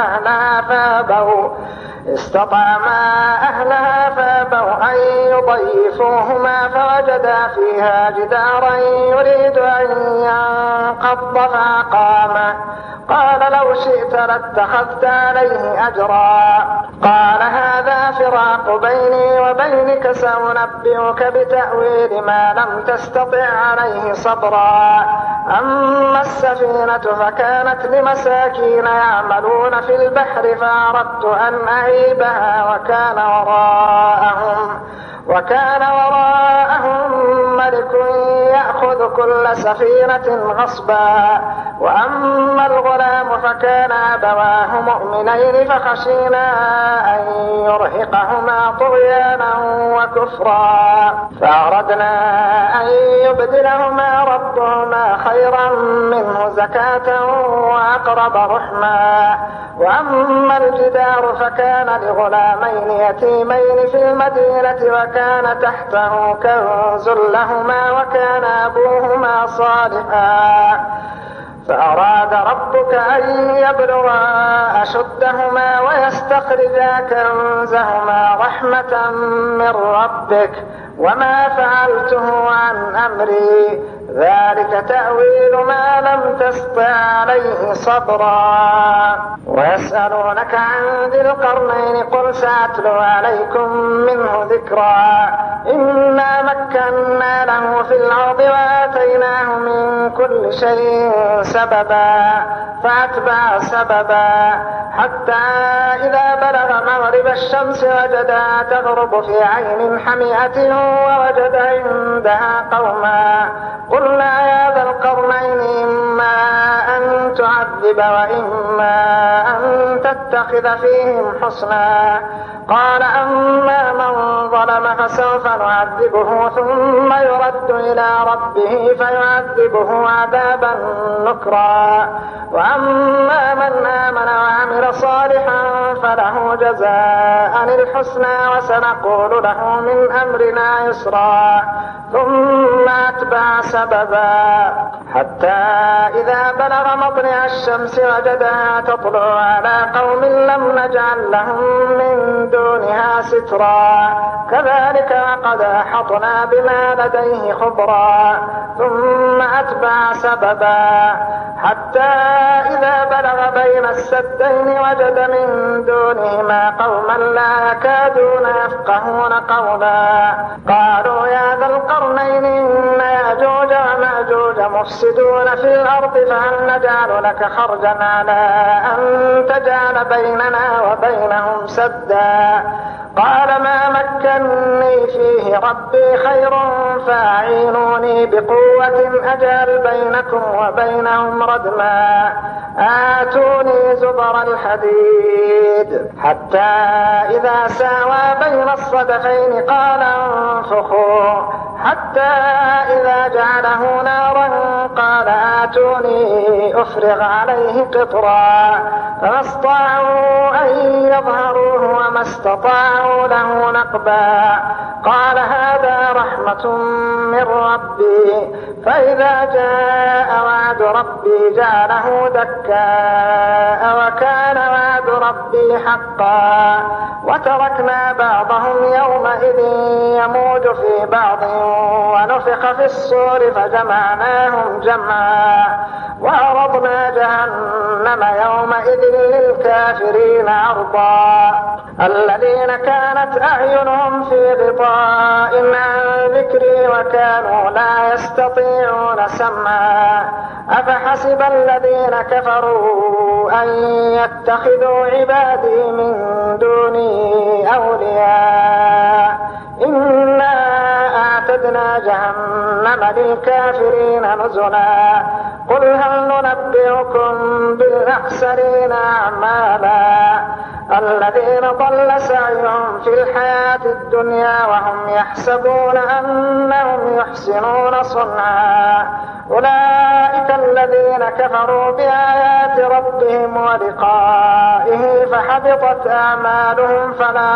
أهلها فابوا أن يضيفوهما فوجدا فيها جدارا يريد أن ينقض فأقامه قال لو شئت لاتخذت عليه أجرا قال هذا فراق بيني وبينك سأنبئك بتأويل ما لم تستطع عليه صبرا أما السفينة فكانت لمساكين يعملون في البحر فأردت أن أعيبها وكان وراءهم ملك يأخذ كل سفينة غصبا وأما الغلام فكان أبواه مؤمنين فخشينا أن يرهقهما طغيانا وكفرا فأردنا أن يبدلهما ربهما خيرا منه زكاة وأقرب رحما وأما الجدار فكان لغلامين يتيمين في المدينة وكان تحته كنز لهما وكان أبوهما صالحا فأراد ربك أن يبلغا أشدهما ويستخرجا كنزهما رحمة من ربك وما فعلته عن أمري ذلك تأويل ما لم تستطع عليه صبرا ويسألونك عن ذي القرنين قل سأتلو عليكم منه ذكرا إنا مكنا له في الأرض وآتيناه من كل شيء سببا فأتبع سببا حتى إذا بلغ مغرب الشمس وجدها تغرب في عين حمئة ووجد عندها قوما قلنا يا ذا القرنين إما أن تعذب وإما أن تتخذ فيهم حسنا قال أما من ظلم فسوف نعذبه ثم يرد إلى ربه فيعذبه عذابا نكرا وأما من آمن وعمل صالحا فله جزاء الحسنى وسنقول له من أمرنا يسرا ثم أتبع سببا حتى إذا بلغ مطلع الشمس وجدها تطلع على قوم لم نجعل لهم من دونها سترا كذلك وقد أحطنا بما لديه خبرا ثم أتبع سببا حتى إذا بلغ بين السدين وجد من دونهما قوما لا يكادون يفقهون قولا قالوا يا ذا القرنين إن يأجوج ومأجوج مفسدون في الأرض فهل نجعل لك خرجا على أن تجعل بيننا وبينهم سدا قال ما مكني فيه ربي خير فأعينوني بقوة أجعل بينكم وبينهم ردما آتوني زبر الحديد حتى إذا ساوى بين الصدفين قال انفخوا حتى إذا جعله نارا قال آتوني أفرغ عليه قطرا فما استطاعوا أن يظهروه وما استطاعوا له نقبا قال هذا رحمة من ربي فإذا جاء وعد ربي جعله دكاء وكان وعد ربي حقا وتركنا بعضهم يومئذ يموج في بعض ونفخ في الصور فجمعناهم جمعا وعرضنا جهنم يومئذ للكافرين عرضا الذين كانت أعينهم في غطاء عن ذكري وكانوا لا يستطيعون سمعا أفحسب الذين كفروا أن يتخذوا عبادي من دوني أولياء إنا أعتدنا جهنم للكافرين نزلا قل هل ننبئكم بالأخسرين أعمالا الذين ضل سعيهم في الحياة الدنيا وهم يحسبون أنهم يحسنون صنعا أولئك الذين كفروا بآيات ربهم ولقائه فحبطت أعمالهم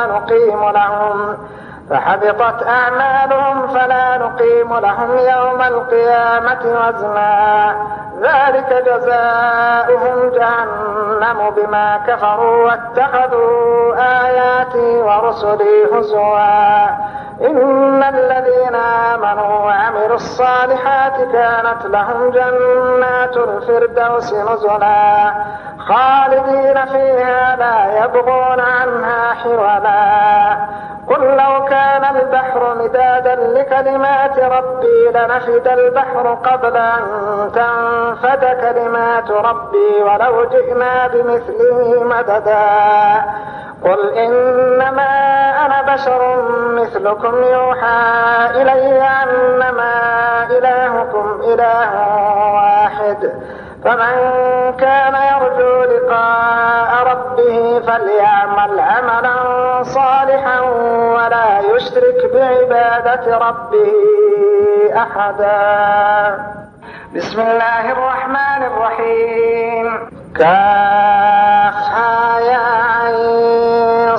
فلا نقيم لهم يوم القيامة وزنا ذلك جزاؤهم جهنم بما كفروا واتخذوا آياتي ورسلي هزوا إن الذين آمنوا وعملوا الصالحات كانت لهم جنات الفردوس نزلا خالدين فيها لا يبغون عنها حولا قل لو كان البحر مدادا لكلمات ربي لنفد البحر قبل أن تنفد كلمات ربي ولو جئنا بمثله مددا قل إنما أنا بشر مثلكم يوحى إلي أنما إلهكم إله واحد فمن كان يرجو لقاء ربه فليعمل عملا صالحا ولا يشرك بعبادة ربه أحدا بسم الله الرحمن الرحيم كافها يا عين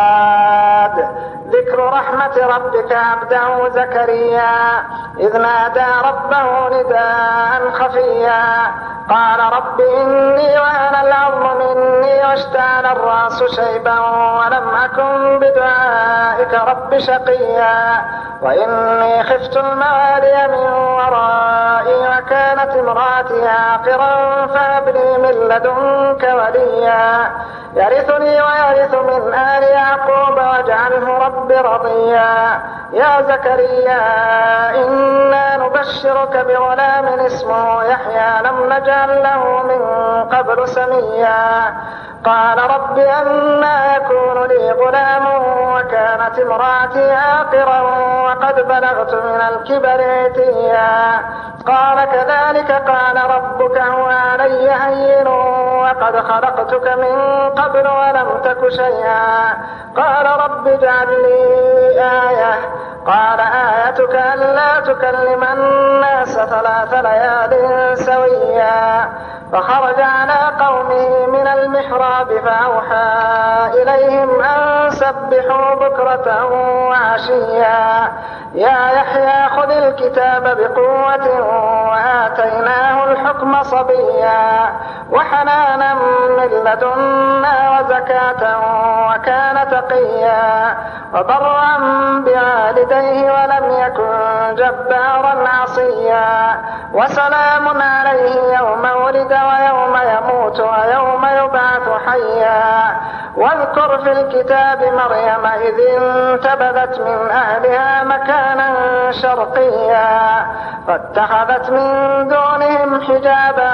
صاد ذكر رحمة ربك عبده زكريا إذ نادى ربه نداء خفيا قال رب إني وهن العظم مني واشتعل الرأس شيبا ولم أكن بدعائك رب شقيا وإني خفت الموالي من ورائي وكانت امرأتي عاقرا فهب لي من لدنك وليا يرثني ويرث من آل يعقوب واجعله رب رضيا يا زكريا إنا نبشرك بغلام اسمه يحيى لم نجعل له من قبل سميا قال رب أنى يكون لي غلام وكانت امرأتي عاقرا وقد بلغت من الكبر عتيا قال كذلك قال ربك هو علي هين وقد خلقتك من قبل ولم تك شيئا قال رب اجعل لي آية قال آيتك ألا تكلم الناس 3 ليال سويا فخرج على قومه من المحراب فأوحى إليهم أن سبحوا بكرة وعشيا يا يحيى خذ الكتاب بقوة وآتيناه الحكم صبيا وحنانا من لدنا وزكاة وكان تقيا وبرا بوالديه ولم يكن جبارا عصيا وسلام عليه يوم ولد ويوم يموت ويوم يبعث حيا واذكر في الكتاب مريم إذ انتبذت من أهلها مكانا شرقيا فاتخذت من دونهم حجابا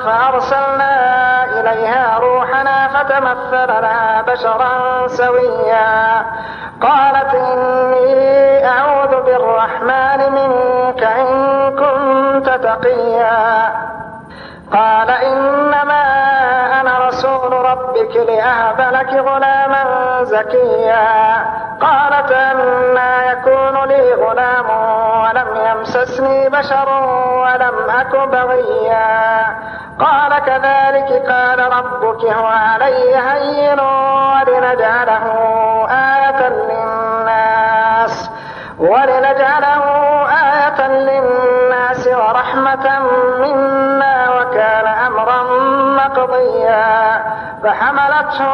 فأرسلنا إليها روحنا فتمثل لها بشرا سويا قالت إني أعوذ بالرحمن منك إن كنت تقيا قال إنما أنا رسول ربك لأهب لك غلاما زكيا قالت أنى يكون لي غلام ولم يمسسني بشر ولم أك بغيا قال كذلك قال ربك هو علي هين ولنجعله آية للناس ورحمة منا وكان أمرا مقضيا فحملته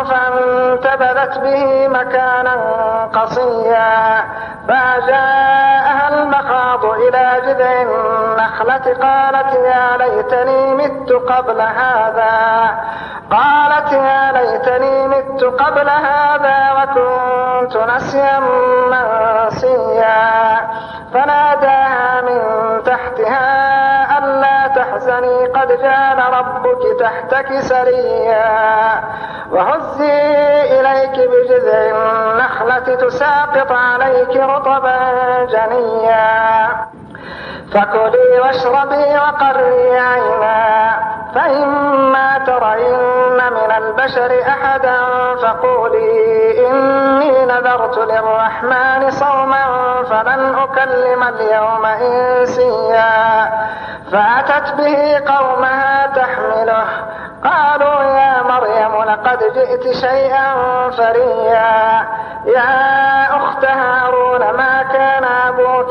فانتبذت به مكانا قصيا فجاءها المخاض تخاض إلى جذع النخلة قالت يا ليتني مت قبل هذا وكنت نسيا منسيا فناداها من تحتها ألا تحزني قد جعل ربك تحتك سريا وهزي إليك بجذع النخلة تساقط عليك رطبا جنيا فكلي واشربي وقري عينا فإما ترين من البشر أحدا فقولي إني نذرت للرحمن صوما فلن أكلم اليوم إنسيا فأتت به قومها تحمله قالوا يا مريم لقد جئت شيئا فريا يا أخت هارون ما كان أبوك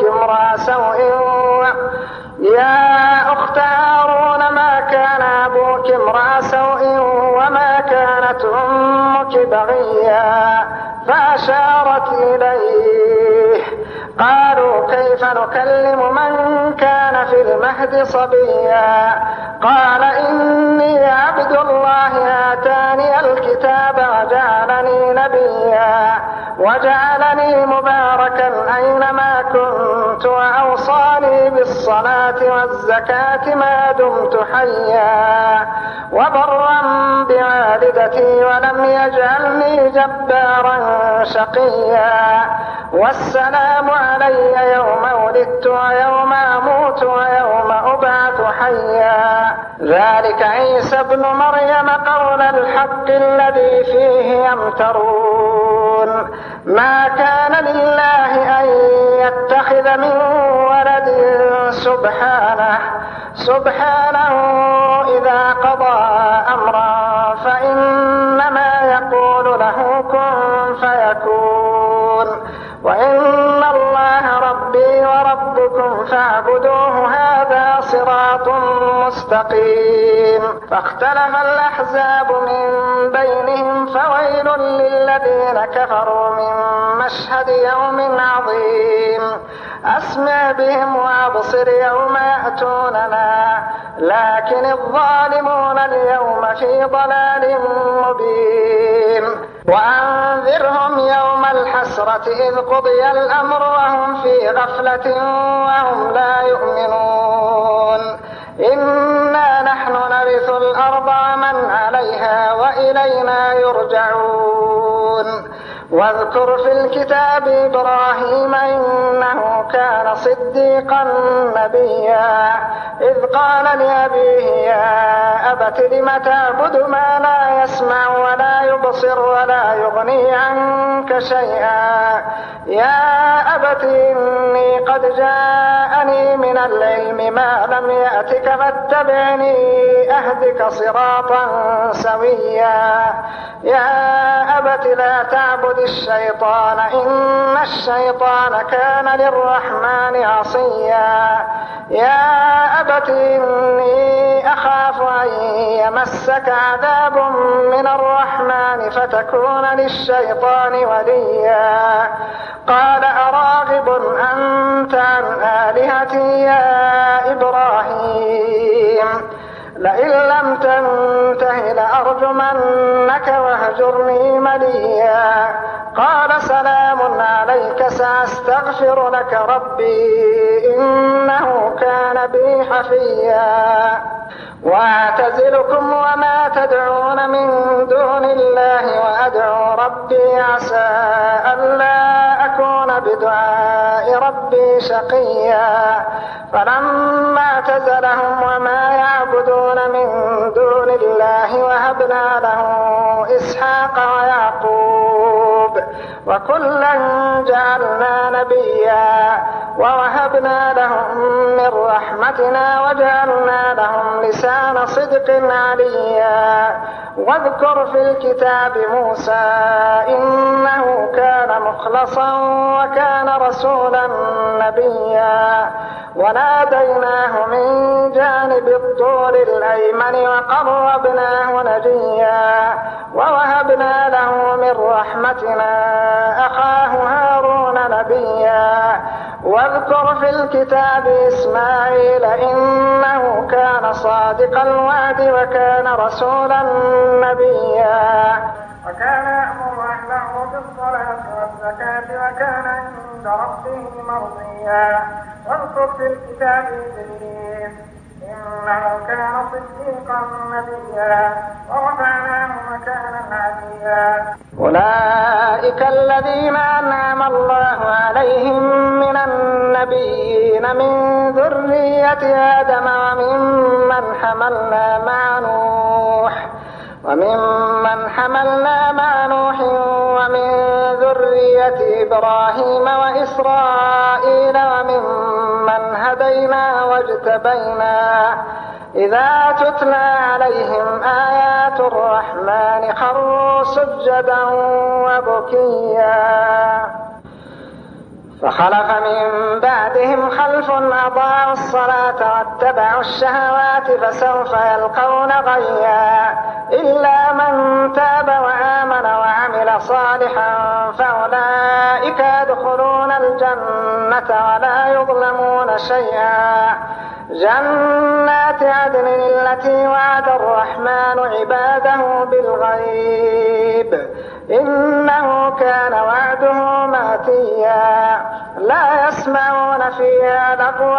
امرأ سوء وما كانت أمك بغيا فأشارت إليه قالوا كيف نكلم من كان في المهد صبيا قال إني عبد الله آتاني الكتاب وجعلني نبيا وجعلني مباركا أينما كنت وأوصاني بالصلاة والزكاة ما دمت حيا وبرا بوالدتي ولم يجعلني جبارا شقيا والسلام علي يوم ولدت ويوم أموت ويوم أبعث حيا ذلك عيسى ابن مريم قول الحق الذي فيه يمترون ما كان لله أن يتخذ من ولد سبحانه إذا قضى أمرا فإنما يقول له كن فيكون وإن الله ربي وربكم فاعبدوه هذا صراط مستقيم فاختلف الأحزاب من بينهم فويل للذين كفروا من مشهد يوم عظيم أسمع بهم وأبصر يوم يأتوننا لكن الظالمون اليوم في ضلال مبين وأنذرهم يوم الحسرة إذ قضي الأمر وهم في غفلة وهم لا يؤمنون إنا نحن نرث الأرض ومن عليها وإلينا يرجعون واذكر في الكتاب إبراهيم إنه كان صديقا نبيا إذ قال لأبيه يا أبت لم تعبد ما لا يسمع ولا يبصر ولا يغني عنك شيئا يا أبت إني قد جاءني من العلم ما لم يأتك فاتبعني أهدك صراطا سويا يا أبت لا تعبد الشيطان إن الشيطان كان للرحمن عصيا يا أبت إني أخاف أن يمسك عذاب من الرحمن فتكون للشيطان وليا قال أراغب أنت عن آلهتي يا إبراهيم لئن لم تنته لأرجمنك واهجرني مليا قال سلام عليك سأستغفر لك ربي إنه كان بي حفيا وأعتزلكم وما تدعون من دون الله وأدعو ربي عسى ألا أكون بدعاء ربي شقيا فلما اعتزلهم وما يعبدون من دون الله وهبنا له إسحاق ويعقوب وكلا جعلنا نبيا ووهبنا لهم من رحمتنا وجعلنا لهم لسان صدق عليا واذكر في الكتاب موسى إنه كان مخلصا وكان رسولا نبيا وناديناه من جانب الطور الأيمن وقربناه نجيا ووهبنا له من رحمتنا أخاه هارون نبيا واذكر في الكتاب الكتاب إسماعيل إنه كان صادق الوعد وكان رسولا نبيا وكان يأمر أهله بالصلاة والزكاة وكان عند ربه مرضيا. واذكر في الكتاب إدريس إنه كان صديقا نبيا ورفعناه مكانا عليا. أولئك الذين أنعم الله عليهم من النبيين من ذرية آدم وممن حملنا مع نوح ومن ذرية إبراهيم وإسرائيل وممن هدينا واجتبينا إذا تتلى عليهم آيات الرحمن خروا سجدا وبكيا. فخلف من بعدهم خلف أضاعوا الصلاة واتبعوا الشهوات فسوف يلقون غيا. إلا من تاب وآمن وعمل صالحا فأولئك يدخلون الجنة ولا يظلمون شيئا. جنات عدن التي وعد الرحمن عباده بالغيب إنه كان وعده ماتيا. لا يسمعون فيها لغوا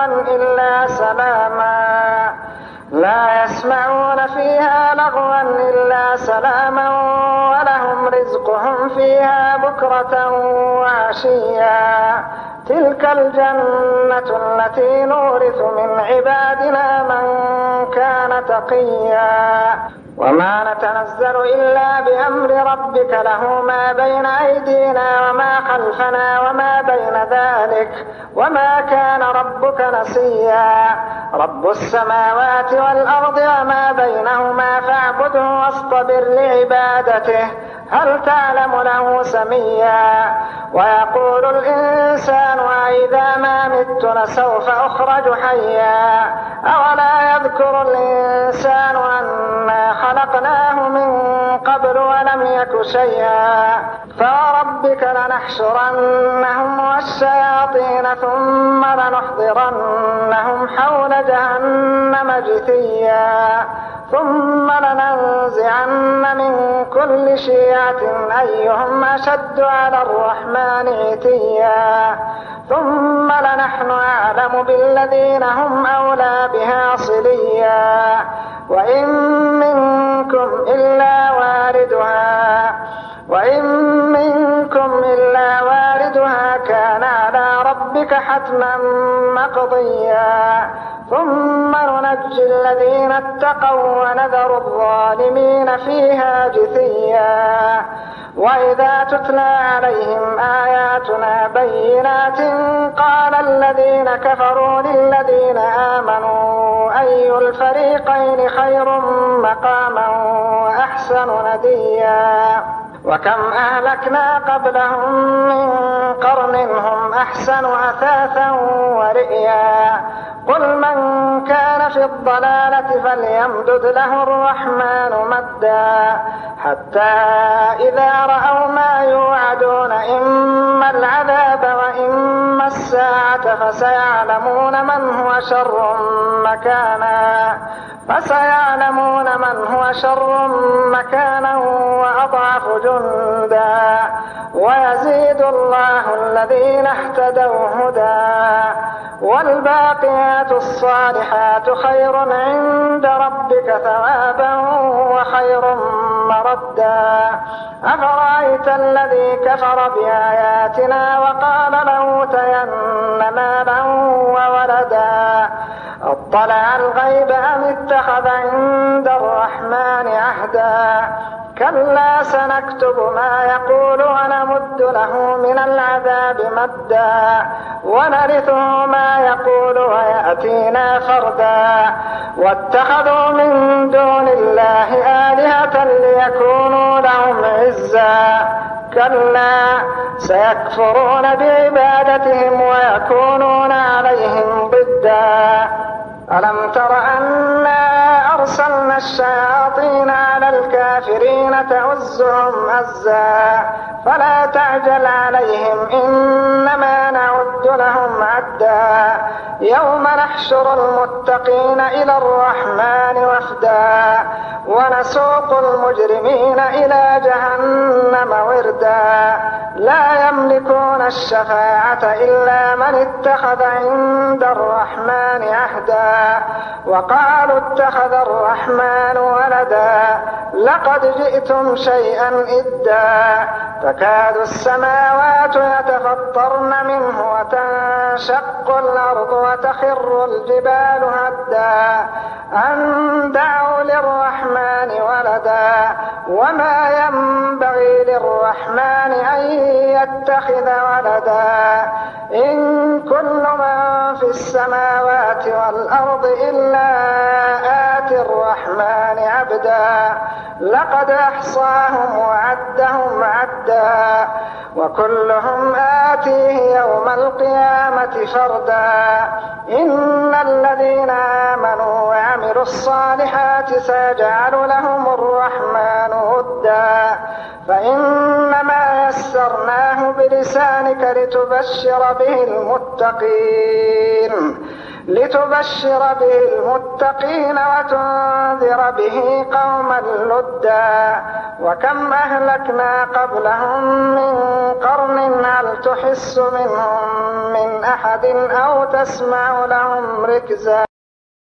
إلا سلاما ولهم رزقهم فيها بكرة وعشيا. تلك الجنة التي نورث من عبادنا من كان تقيا. وما نتنزل إلا بأمر ربك له ما بين أيدينا وما خلفنا وما بين ذلك وما كان ربك نسيا. رب السماوات والأرض وما بينهما فاعبده واصطبر لعبادته هل تعلم له سميا. ويقول الإنسان أإذا ما مت لسوف أخرج حيا. أولا يذكر الإنسان أنا خلقناه من قبل ولم يك شيئا. فوربك لنحشرنهم والشياطين ثم لنحضرنهم حول جهنم جثيا. ثم لننزعن من كل شيعة أيهم أشد على الرحمن عتيا. ثم لنحن أعلم بالذين هم أولى بها صليا. وإن منكم إلا واردها كان على ربك حتما مقضيا. ثم ننجي الذين اتقوا ونذر الظالمين فيها جثيا. وإذا تتلى عليهم آياتنا بينات قال الذين كفروا للذين آمنوا أي الفريقين خير مقاما وأحسن نديا. وكم أهلكنا قبلهم من قرن هم أحسن أثاثا ورئيا. قل من كان في الضلالة فليمدد له الرحمن مدا حتى إذا رأوا ما يوعدون إما العذاب وإما الساعة فسيعلمون من هو شر مكانا وأضعف جندا. ويزيد الله الذين اهتدوا هدى. والباقيات الصالحات خير عند ربك ثوابا وخير مردا. أفرأيت الذي كفر بآياتنا وقال لأوتين مالا وولدا أطلع الغيب أم اتخذ عند الرحمن عهدا. كلا سنكتب ما يقول ونمد له من العذاب مدا ونرثه ما يقول ويأتينا فردا. واتخذوا من دون الله آلهة ليكونوا لهم عزا. كلا سيكفرون بعبادتهم ويكونون عليهم ضدا. ألم تر أنا أرسلنا الشياطين على الكافرين تؤزهم أزا فلا تعجل عليهم إنما نعد لهم عدا يوم نحشر المتقين إلى الرحمن وفدا ونسوق المجرمين إلى جهنم وردا لا يملكون الشفاعة إلا من اتخذ عند الرحمن عهدا وقالوا اتخذ الرحمن ولدا لقد جئتم شيئا إدا تكاد السماوات يتفطرن منه وتنشق الأرض وتخر الجبال هدا أن دعوا للرحمن ولدا وما ينبغي للرحمن أن يتخذ ولدا إن كل من في السماوات والأرض إلا آتي الرحمن عبدا لقد أحصاهم وعدهم عدا وكلهم آتيه يوم القيامة فردا إن الذين آمنوا وعملوا الصالحات سيجعل لهم الرحمن ودا فإنما يسرناه بلسانك لتبشر به المتقين وتنذر به قوما لدا وكم أهلكنا قبلهم من قرن هل تحس منهم من أحد أو تسمع لهم ركزا